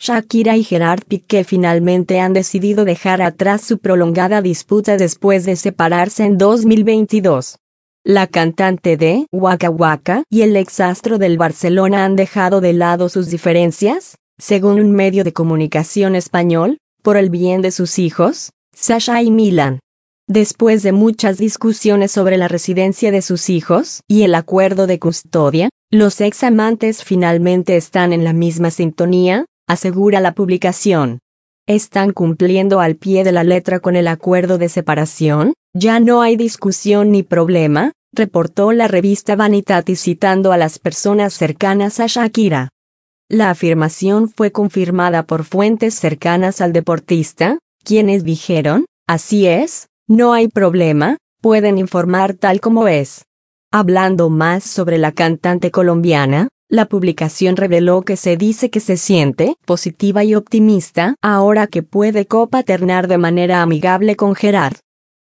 Shakira y Gerard Piqué finalmente han decidido dejar atrás su prolongada disputa después de separarse en 2022. La cantante de Waka Waka y el exastro del Barcelona han dejado de lado sus diferencias, según un medio de comunicación español, por el bien de sus hijos, Sasha y Milan. Después de muchas discusiones sobre la residencia de sus hijos y el acuerdo de custodia, los ex amantes finalmente están en la misma sintonía, asegura la publicación. ¿Están cumpliendo al pie de la letra con el acuerdo de separación? Ya no hay discusión ni problema, reportó la revista Vanitatis citando a las personas cercanas a Shakira. La afirmación fue confirmada por fuentes cercanas al deportista, quienes dijeron, así es, no hay problema, pueden informar tal como es. Hablando más sobre la cantante colombiana, la publicación reveló que se dice que se siente positiva y optimista ahora que puede copaternar de manera amigable con Gerard.